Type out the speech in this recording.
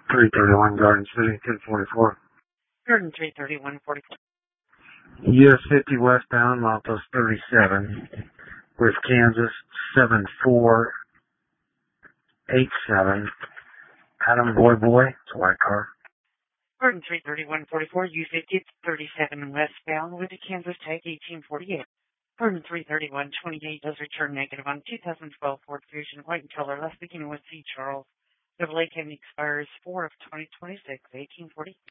331 Garden City, 1044. Garden 33144. US 50 westbound, Maltos 37, with Kansas 7487. Adam Boy, it's a white car. Garden 33144, U50 37 westbound with a Kansas tag 1848. Garden 33128 does return negative on 2012 Ford Fusion, white in color, last beginning with C. Charles. Chevrolet Camry expires 4 of 2026, 1840.